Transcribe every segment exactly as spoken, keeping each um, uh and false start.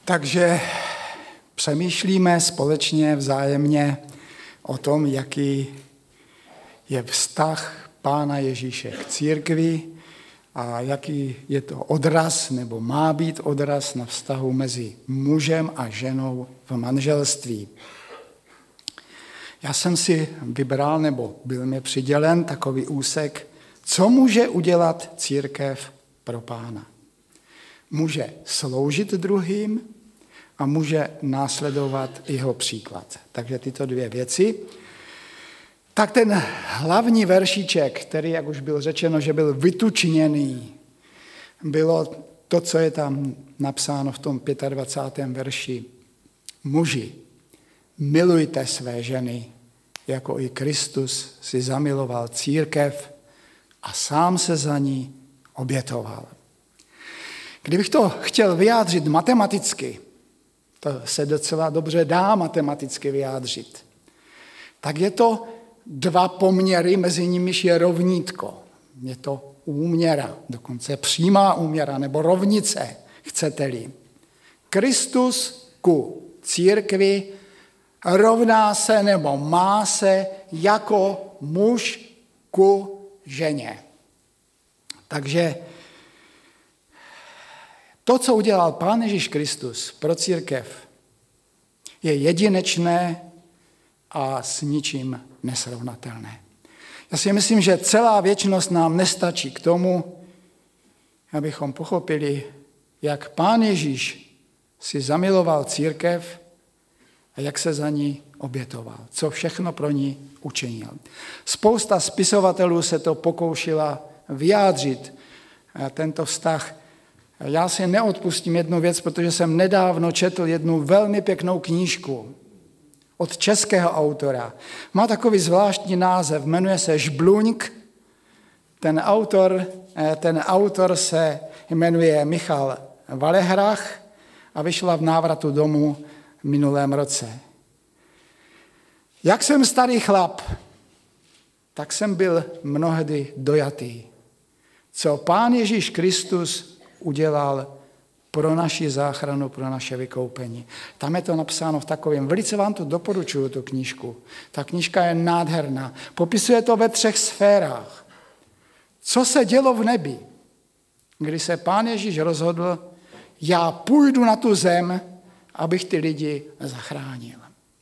Takže přemýšlíme společně vzájemně o tom, jaký je vztah Pána Ježíše k církvi a jaký je to odraz, nebo má být odraz na vztahu mezi mužem a ženou v manželství. Já jsem si vybral, nebo byl mi přidělen takový úsek, co může udělat církev pro Pána. Může sloužit druhým a může následovat jeho příklad. Takže tyto dvě věci. Tak ten hlavní veršíček, který, jak už bylo řečeno, že byl vytučněný, bylo to, co je tam napsáno v tom dvacátém pátém verši. Muži, milujte své ženy, jako i Kristus si zamiloval církev a sám se za ní obětoval. Kdybych to chtěl vyjádřit matematicky, to se docela dobře dá matematicky vyjádřit, tak je to dva poměry, mezi nimiž je rovnítko. Je to úměra, dokonce přímá úměra, nebo rovnice, chcete-li. Kristus ku církvi rovná se nebo má se jako muž ku ženě. Takže to, co udělal Pán Ježíš Kristus pro církev, je jedinečné a s ničím nesrovnatelné. Já si myslím, že celá věčnost nám nestačí k tomu, abychom pochopili, jak Pán Ježíš si zamiloval církev a jak se za ní obětoval, co všechno pro ní učinil. Spousta spisovatelů se to pokoušela vyjádřit, tento vztah. Já si neodpustím jednu věc, protože jsem nedávno četl jednu velmi pěknou knížku od českého autora. Má takový zvláštní název, jmenuje se Žbluňk. Ten autor, ten autor se jmenuje Michal Valehrach a vyšla v Návratu domů v minulém roce. Jak jsem starý chlap, tak jsem byl mnohdy dojatý. Co Pán Ježíš Kristus udělal pro naši záchranu, pro naše vykoupení. Tam je to napsáno v takovém, velice vám to doporučuju, tu knížku. Ta knížka je nádherná. Popisuje to ve třech sférách. Co se dělo v nebi, kdy se Pán Ježíš rozhodl, já půjdu na tu zem, abych ty lidi zachránil.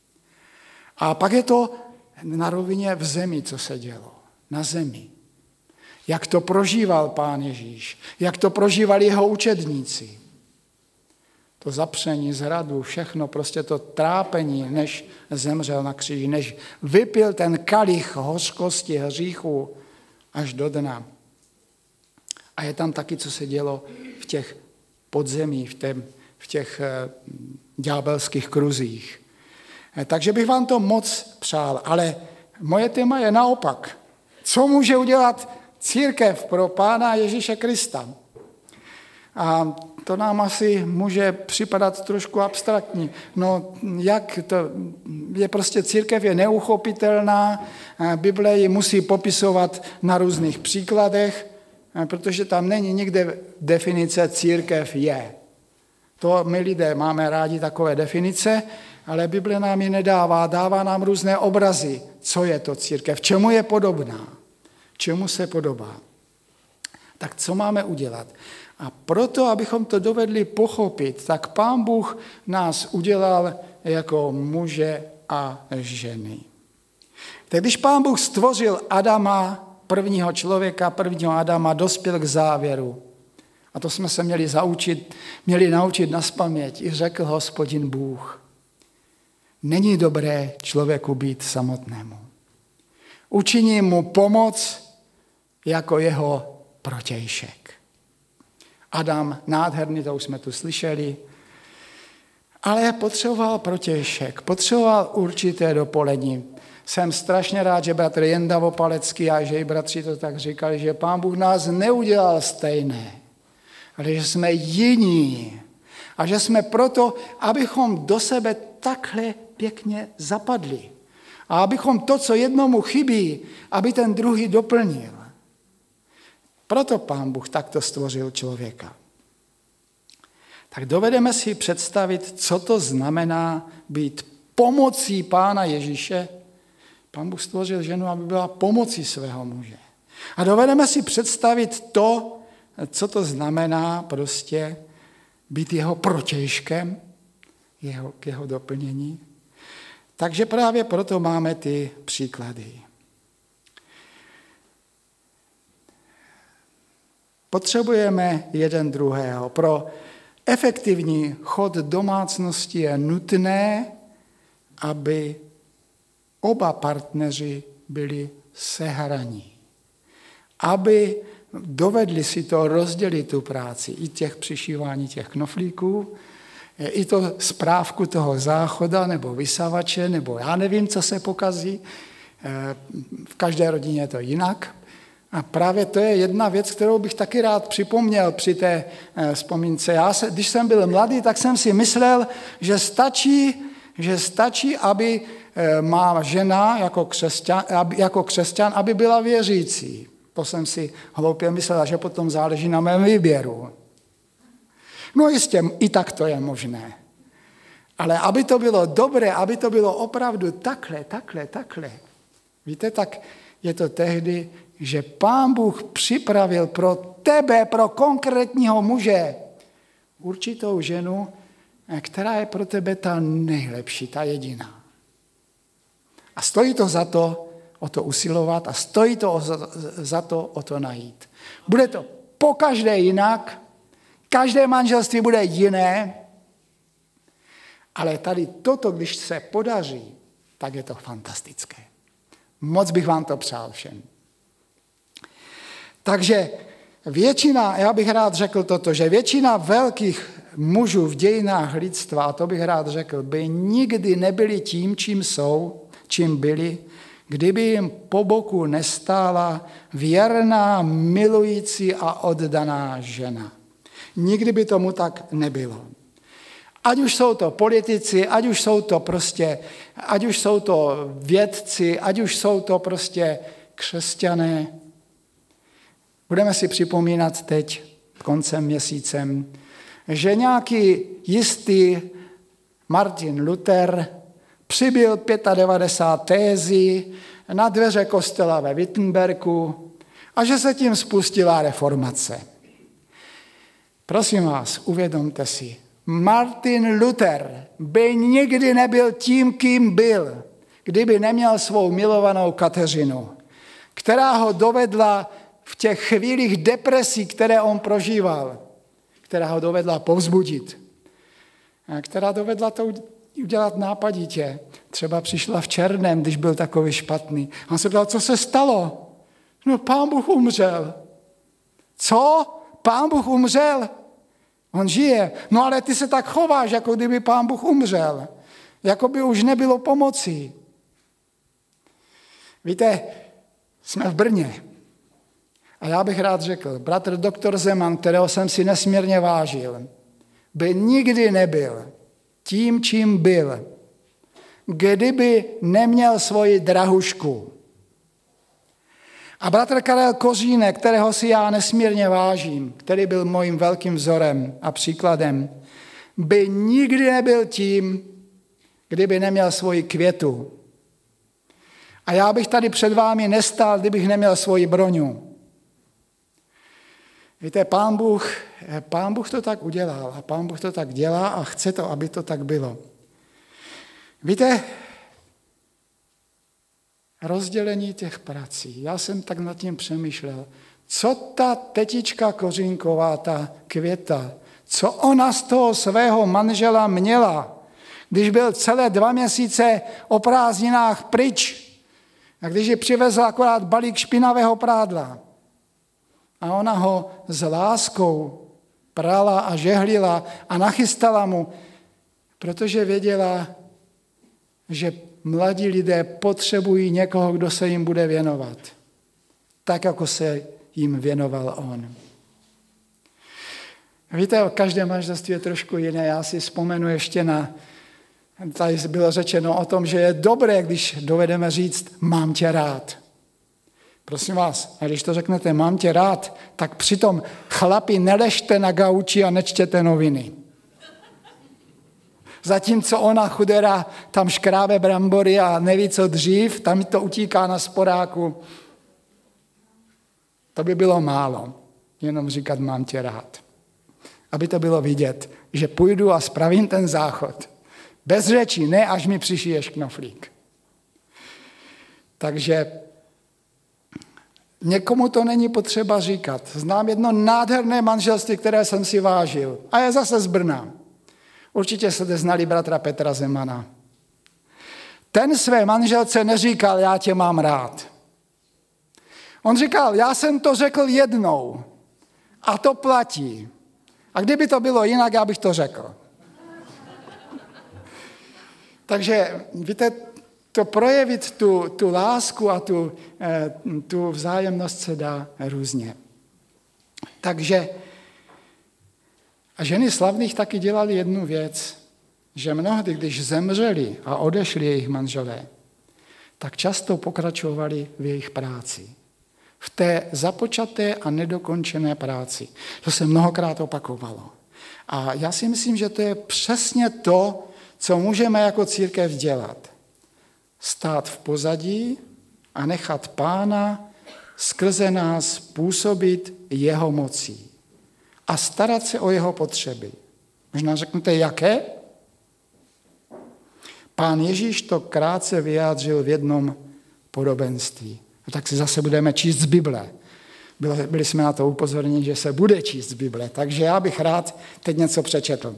A pak je to na rovině v zemi, co se dělo. Na zemi. Jak to prožíval Pán Ježíš, jak to prožívali jeho učedníci. To zapření zradu, všechno, prostě to trápení, než zemřel na kříži, než vypil ten kalich hořkosti, hříchu až do dna. A je tam taky, co se dělo v těch podzemí, v, tém, v těch eh, ďábelských kruzích. Eh, takže bych vám to moc přál, ale moje téma je naopak. Co může udělat církev pro Pána Ježíše Krista? A to nám asi může připadat trošku abstraktní. No, jak to je prostě církev je neuchopitelná, Bible ji musí popisovat na různých příkladech, protože tam není nikde definice církev je. To my lidé máme rádi takové definice, ale Bible nám ji nedává, dává nám různé obrazy, co je to církev, čemu je podobná, čemu se podobá. Tak co máme udělat? A proto, abychom to dovedli pochopit, tak Pán Bůh nás udělal jako muže a ženy. Tak když Pán Bůh stvořil Adama, prvního člověka, prvního Adama, dospěl k závěru. A to jsme se měli zaučit, měli naučit nazpaměť. I řekl Hospodin Bůh, není dobré člověku být samotnému. Učiním mu pomoc jako jeho protějšek. Adam, nádherný, to už jsme tu slyšeli, ale potřeboval protějšek, potřeboval určité dopolení. Jsem strašně rád, že bratr Jenda Vopalecký a že i bratři to tak říkali, že Pán Bůh nás neudělal stejné, ale že jsme jiní a že jsme proto, abychom do sebe takhle pěkně zapadli a abychom to, co jednomu chybí, aby ten druhý doplnil. Proto Pán Bůh takto stvořil člověka. tak dovedeme si představit, co to znamená být pomocí Pána Ježíše. Pán Bůh stvořil ženu, aby byla pomocí svého muže. A dovedeme si představit to, co to znamená prostě být jeho protějškem, jeho, k jeho doplnění. Takže právě proto máme ty příklady. Potřebujeme jeden druhého. Pro efektivní chod domácnosti je nutné, aby oba partneři byli sehraní. Aby dovedli si to rozdělit tu práci, i těch přišívání těch knoflíků, i to správku toho záchoda, nebo vysavače, nebo já nevím, co se pokazí. V každé rodině je to jinak. A právě to je jedna věc, kterou bych taky rád připomněl při té vzpomínce. Já se, když jsem byl mladý, tak jsem si myslel, že stačí, že stačí, aby má žena jako křesťan, aby, jako křesťan, aby byla věřící. To jsem si hloupě myslel, že potom záleží na mém výběru. No jistě, i tak to je možné. Ale aby to bylo dobré, aby to bylo opravdu takhle, takhle, takhle. Víte, tak je to tehdy, že Pán Bůh připravil pro tebe, pro konkrétního muže, určitou ženu, která je pro tebe ta nejlepší, ta jediná. A stojí to za to o to usilovat a stojí to za to o to najít. Bude to pokaždé jinak, každé manželství bude jiné, ale tady toto, když se podaří, tak je to fantastické. Moc bych vám to přál všem. Takže většina, já bych rád řekl toto, že většina velkých mužů v dějinách lidstva, a to bych rád řekl, by nikdy nebyli tím, čím jsou, čím byli, kdyby jim po boku nestála věrná, milující a oddaná žena. Nikdy by tomu tak nebylo. Ať už jsou to politici, ať už jsou to prostě, ať už jsou to vědci, ať už jsou to prostě křesťané. Budeme si připomínat teď, koncem měsícem, že nějaký jistý Martin Luther přibyl devadesát pět tézí na dveře kostela ve Wittenbergu a že se tím spustila reformace. Prosím vás, uvědomte si, Martin Luther by nikdy nebyl tím, kým byl, kdyby neměl svou milovanou Kateřinu, která ho dovedla v těch chvílích depresí, které on prožíval, která ho dovedla povzbudit, která dovedla to udělat nápaditě. Třeba přišla v černém, když byl takový špatný. A on se ptal, co se stalo? No, Pán Bůh umřel. Co? Pán Bůh umřel? On žije. No ale ty se tak chováš, jako kdyby Pán Bůh umřel. Jako by už nebylo pomoci. Víte, jsme v Brně. A já bych rád řekl, bratr doktor Zeman, kterého jsem si nesmírně vážil, by nikdy nebyl tím, čím byl, kdyby neměl svoji drahušku. A bratr Karel Kořínek, kterého si já nesmírně vážím, který byl mojím velkým vzorem a příkladem, by nikdy nebyl tím, kdyby neměl svoji Květu. A já bych tady před vámi nestál, kdybych neměl svoji Broňu. Víte, Pán Bůh, Pán Bůh to tak udělal a Pán Bůh to tak dělá a chce to, aby to tak bylo. Víte, rozdělení těch prací. Já jsem tak nad tím přemýšlel. Co ta tetička Kořínková, ta Květa, co ona z toho svého manžela měla, když byl celé dva měsíce o prázdninách pryč a když ji přivezl akorát balík špinavého prádla. A ona ho s láskou prala a žehlila a nachystala mu, protože věděla, že mladí lidé potřebují někoho, kdo se jim bude věnovat. Tak, jako se jim věnoval on. Víte, každé manželství je trošku jiné. Já si vzpomenu ještě na, tady bylo řečeno o tom, že je dobré, když dovedeme říct, mám tě rád. Prosím vás, a když to řeknete, mám tě rád, tak přitom chlapi neležte na gauči a nečtěte noviny. Zatímco ona chudera tam škrábe brambory a neví, co dřív, tam to utíká na sporáku. To by bylo málo, jenom říkat mám tě rád. Aby to bylo vidět, že půjdu a spravím ten záchod. Bez řečí, ne až mi přišiješ knoflík. Takže někomu to není potřeba říkat. Znám jedno nádherné manželství, které jsem si vážil. A je zase z Brna. Určitě jste znali bratra Petra Zemana. Ten své manželce neříkal, já tě mám rád. On říkal, já jsem to řekl jednou a to platí. A kdyby to bylo jinak, já bych to řekl. Takže víte, to projevit tu, tu lásku a tu, tu vzájemnost se dá různě. Takže a ženy slavných taky dělali jednu věc, že mnohdy, když zemřeli a odešli jejich manželé, tak často pokračovali v jejich práci. V té započaté a nedokončené práci. To se mnohokrát opakovalo. A já si myslím, že to je přesně to, co můžeme jako církev dělat. Stát v pozadí a nechat Pána skrze nás působit jeho mocí. A starat se o jeho potřeby. Možná řeknete, jaké? Pán Ježíš to krátce vyjádřil v jednom podobenství. No tak si zase budeme číst z Bible. Byli, byli jsme na to upozorněni, že se bude číst z Bible, takže já bych rád teď něco přečetl.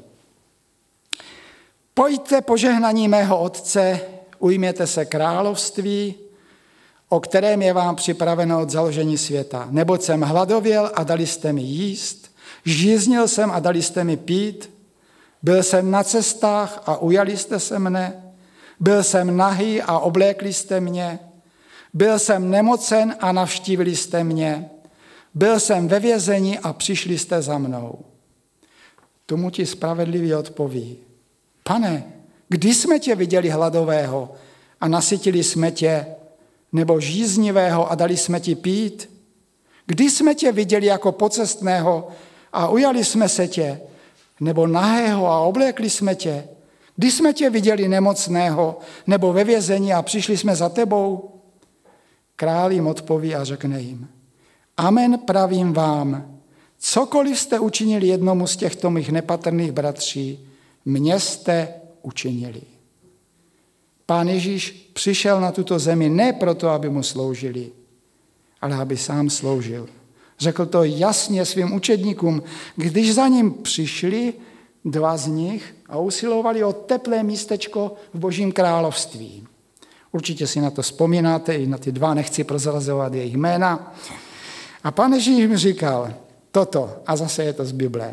Pojďte požehnaní mého Otce, ujměte se království, o kterém je vám připraveno od založení světa. Neboť jsem hladověl a dali jste mi jíst, žíznil jsem a dali jste mi pít, byl jsem na cestách a ujali jste se mne, byl jsem nahý a oblékli jste mě, byl jsem nemocen a navštívili jste mě, byl jsem ve vězení a přišli jste za mnou. Tomu ti spravedlivý odpoví, Pane, kdy jsme tě viděli hladového a nasytili jsme tě, nebo žíznivého a dali jsme ti pít? Kdy jsme tě viděli jako pocestného a ujali jsme se tě, nebo nahého a oblékli jsme tě? Kdy jsme tě viděli nemocného, nebo ve vězení a přišli jsme za tebou? Král jim odpoví a řekne jim, amen pravím vám, cokoliv jste učinili jednomu z těchto mých nepatrných bratří, mě jste učinili. Pán Ježíš přišel na tuto zemi ne proto, aby mu sloužili, ale aby sám sloužil. Řekl to jasně svým učedníkům, když za ním přišli dva z nich a usilovali o teplé místečko v Božím království. Určitě si na to vzpomínáte, i na ty dva, nechci prozrazovat jejich jména. A Pán Ježíš jim říkal toto, a zase je to z Bible.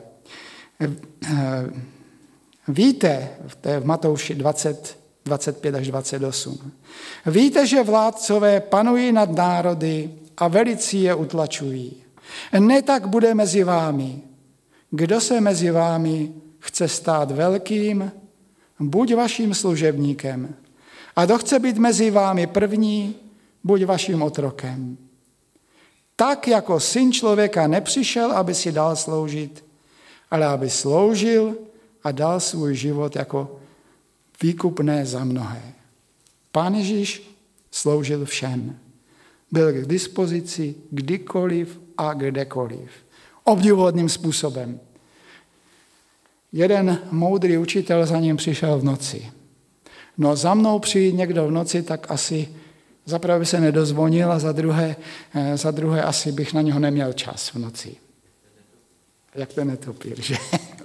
Víte, to je v Matouši dvacet, dvacet pět až dvacet osm, víte, že vládcové panují nad národy a velicí je utlačují. Ne tak bude mezi vámi. Kdo se mezi vámi chce stát velkým, buď vaším služebníkem. A kdo chce být mezi vámi první, buď vaším otrokem. Tak jako syn člověka nepřišel, aby si dal sloužit, ale aby sloužil a dal svůj život jako výkupné za mnohé. Pán Ježíš sloužil všem. Byl k dispozici kdykoliv a kdekoliv. Obdivuhodným způsobem. Jeden moudrý učitel za ním přišel v noci. No za mnou přijít někdo v noci, tak asi zaprvé by se nedozvonil a za druhé, za druhé asi bych na něho neměl čas v noci. Jak ten netopír, že?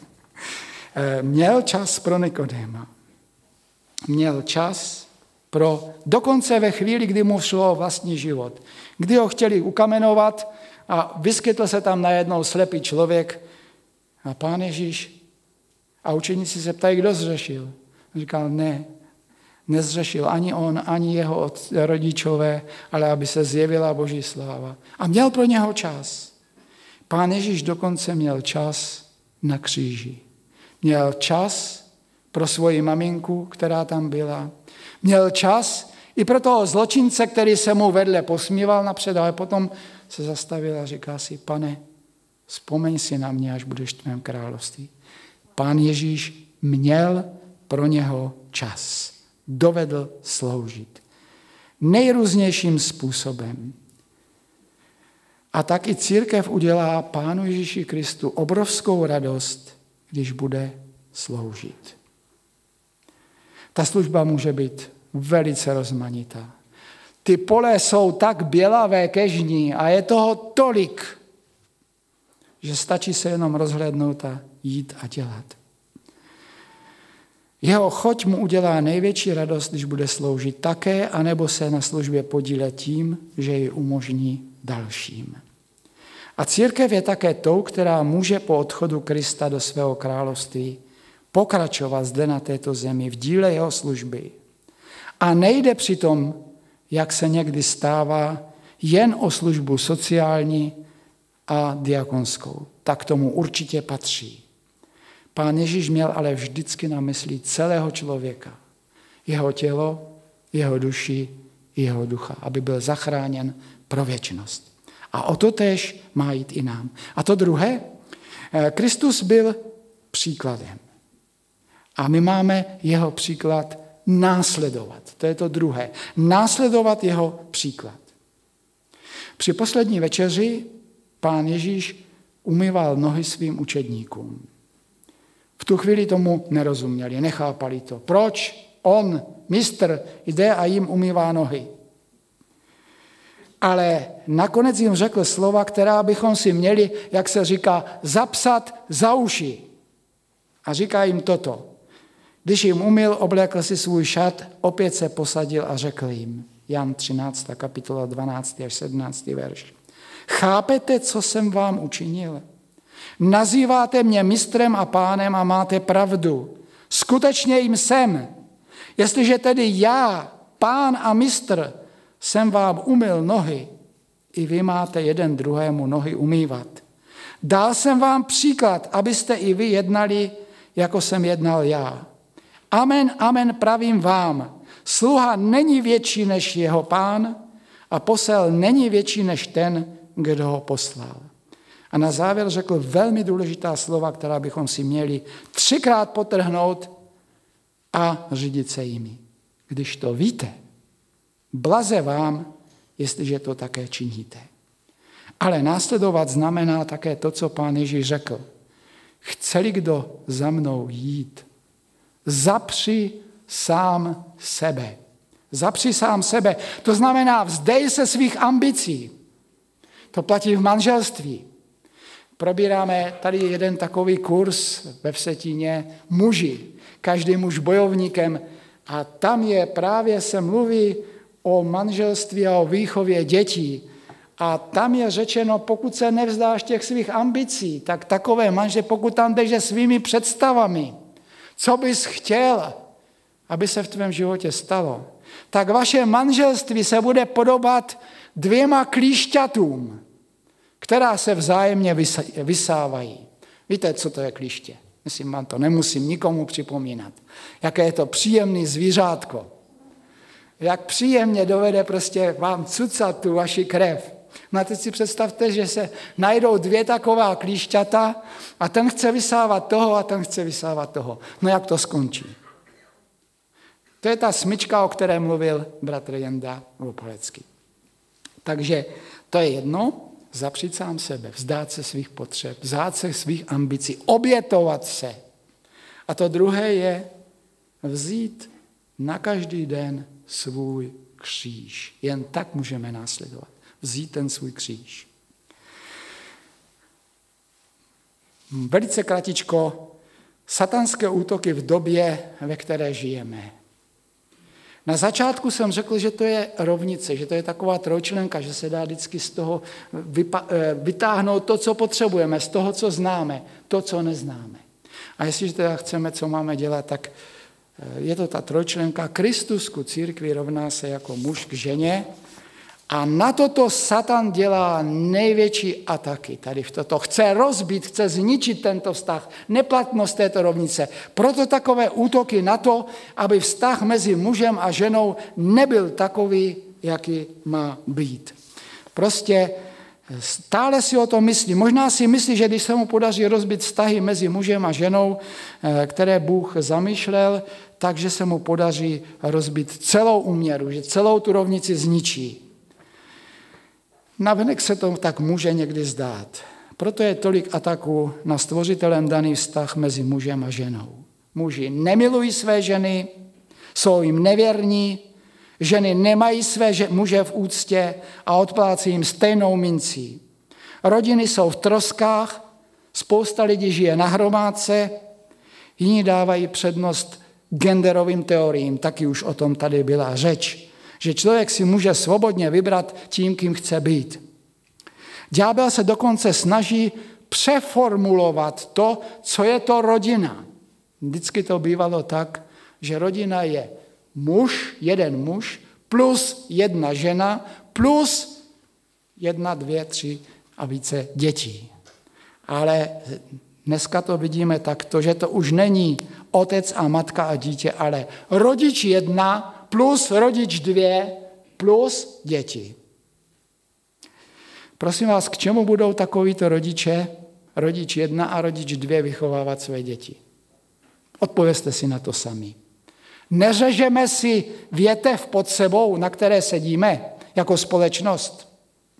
Měl čas pro Nikodéma. Měl čas pro, dokonce ve chvíli, kdy mu šlo o vlastní život. Kdy ho chtěli ukamenovat a vyskytl se tam najednou slepý člověk a Pán Ježíš a učeníci se ptají, kdo zřešil. On říkal, ne, nezřešil ani on, ani jeho rodičové, ale aby se zjevila Boží sláva. A měl pro něho čas. Pán Ježíš dokonce měl čas na kříži. Měl čas pro svoji maminku, která tam byla. Měl čas i pro toho zločince, který se mu vedle posmíval napřed, ale potom se zastavil a říká si, Pane, vzpomeň si na mě, až budeš v tvém království. Pán Ježíš měl pro něho čas. Dovedl sloužit. Nejrůznějším způsobem. A tak i církev udělá Pánu Ježíši Kristu obrovskou radost, když bude sloužit. Ta služba může být velice rozmanitá. Ty pole jsou tak bělavé ke žní a je toho tolik, že stačí se jenom rozhlédnout a jít a dělat. Jeho choť mu udělá největší radost, když bude sloužit také, anebo se na službě podílet tím, že ji umožní dalším. A církev je také tou, která může po odchodu Krista do svého království pokračovat zde na této zemi v díle jeho služby. A nejde přitom, jak se někdy stává, jen o službu sociální a diakonskou. Tak tomu určitě patří. Pán Ježíš měl ale vždycky na mysli celého člověka. Jeho tělo, jeho duši, jeho ducha, aby byl zachráněn pro věčnost. A o to též má jít i nám. A to druhé, Kristus byl příkladem. A my máme jeho příklad následovat. To je to druhé. Následovat jeho příklad. Při poslední večeři Pán Ježíš umyval nohy svým učedníkům. V tu chvíli tomu nerozuměli, nechápali to. Proč on, mistr, jde a jim umývá nohy? Ale nakonec jim řekl slova, která bychom si měli, jak se říká, zapsat za uši. A říká jim toto. Když jim umyl, oblékl si svůj šat, opět se posadil a řekl jim. Jan třináctá kapitola dvanáctý až sedmnáctý verš. Chápete, co jsem vám učinil? Nazýváte mě mistrem a pánem a máte pravdu. Skutečně jim jsem. Jestliže tedy já, pán a mistr, jsem vám umyl nohy, i vy máte jeden druhému nohy umývat. Dal jsem vám příklad, abyste i vy jednali, jako jsem jednal já. Amen, amen, pravím vám. Sluha není větší než jeho pán a posel není větší než ten, kdo ho poslal. A na závěr řekl velmi důležitá slova, která bychom si měli třikrát potrhnout a řídit se jimi. Když to víte, blaze vám, jestliže to také činíte. Ale následovat znamená také to, co Pán Ježíš řekl. Chce-li kdo za mnou jít, zapři sám sebe. Zapři sám sebe. To znamená, vzdej se svých ambicí. To platí v manželství. Probíráme tady jeden takový kurz ve Vsetíně muži. Každý muž bojovníkem. A tam je právě se mluví o manželství a o výchově dětí. A tam je řečeno, pokud se nevzdáš těch svých ambicí, tak takové manžel, pokud tam jdeš svými představami, co bys chtěl, aby se v tvém životě stalo, tak vaše manželství se bude podobat dvěma klíšťatům, která se vzájemně vysávají. Víte, co to je klíště? Myslím, vám to nemusím nikomu připomínat. Jaké je to příjemný zvířátko. Jak příjemně dovede prostě vám cucat tu vaši krev. No a teď si představte, že se najdou dvě taková klíšťata a ten chce vysávat toho a ten chce vysávat toho. No jak to skončí? To je ta smyčka, o které mluvil bratr Jenda Vopolecký. Takže to je jedno, zapřít sám sebe, vzdát se svých potřeb, vzdát se svých ambicí, obětovat se. A to druhé je vzít na každý den svůj kříž. Jen tak můžeme následovat. Vzít ten svůj kříž. Velice kratičko, satanské útoky v době, ve které žijeme. Na začátku jsem řekl, že to je rovnice, že to je taková trojčlenka, že se dá vždycky z toho vytáhnout to, co potřebujeme, z toho, co známe, to, co neznáme. A jestliže teda chceme, co máme dělat, tak je to ta trojčlenka. Kristus ku církvi rovná se jako muž k ženě a na toto Satan dělá největší ataky. Tady v toto chce rozbít, chce zničit tento vztah, neplatnost této rovnice. Proto takové útoky na to, aby vztah mezi mužem a ženou nebyl takový, jaký má být. Prostě Stále si o tom myslí. Možná si myslí, že když se mu podaří rozbít vztahy mezi mužem a ženou, které Bůh zamýšlel, takže se mu podaří rozbít celou úměru, že celou tu rovnici zničí. Navenek se to tak může někdy zdát. Proto je tolik ataků na stvořitelem daný vztah mezi mužem a ženou. Muži nemilují své ženy, jsou jim nevěrní, ženy nemají své muže v úctě a odplácí jim stejnou mincí. Rodiny jsou v troskách, spousta lidí žije na hromádce, jiní dávají přednost genderovým teoriím, taky už o tom tady byla řeč, že člověk si může svobodně vybrat tím, kým chce být. Ďábel se dokonce snaží přeformulovat to, co je to rodina. Vždycky to bývalo tak, že rodina je muž, jeden muž, plus jedna žena, plus jedna, dvě, tři a více dětí. Ale dneska to vidíme takto, že to už není otec a matka a dítě, ale rodič jedna plus rodič dvě plus děti. Prosím vás, k čemu budou takovýto rodiče, rodič jedna a rodič dvě vychovávat své děti? Odpovězte si na to sami. Neřežeme si větev pod sebou, na které sedíme jako společnost.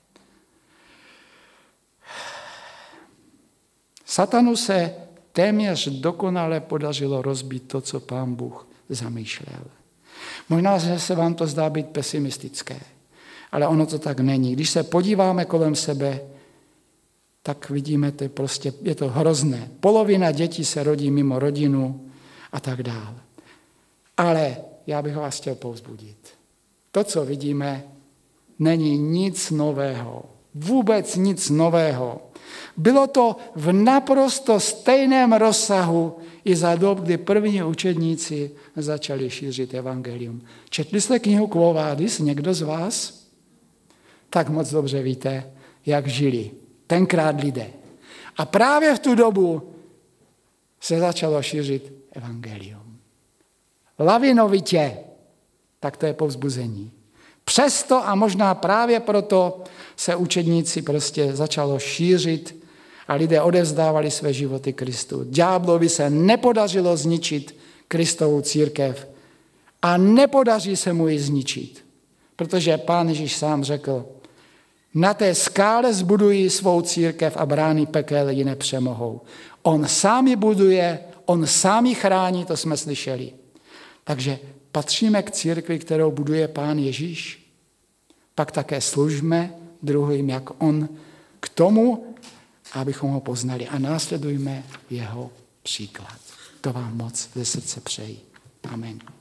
Satanu se téměř dokonale podařilo rozbít to, co Pán Bůh zamýšlel. Možná, že se vám to zdá být pesimistické, ale ono to tak není. Když se podíváme kolem sebe, tak vidíme, to je prostě, je to hrozné. Polovina dětí se rodí mimo rodinu a tak dále. Ale já bych vás chtěl povzbudit. To, co vidíme, není nic nového. Vůbec nic nového. Bylo to v naprosto stejném rozsahu i za dob, kdy první učedníci začali šířit evangelium. Četli jste knihu Quo Vadis, někdo z vás? Tak moc dobře víte, jak žili tenkrát lidé. A právě v tu dobu se začalo šířit evangelium. Lavinovitě, tak to je povzbuzení. Přesto a možná právě proto se učedníci prostě začalo šířit a lidé odevzdávali své životy Kristu. Ďáblovi se nepodařilo zničit Kristovu církev a nepodaří se mu ji zničit, protože Pán Ježíš sám řekl, na té skále zbudují svou církev a brány pekel ji nepřemohou. On sám ji buduje, on sám ji chrání, to jsme slyšeli. Takže patříme k církvi, kterou buduje Pán Ježíš. Pak také služme druhým, jak on, k tomu, abychom ho poznali a následujme jeho příklad. To vám moc ze srdce přeji. Amen.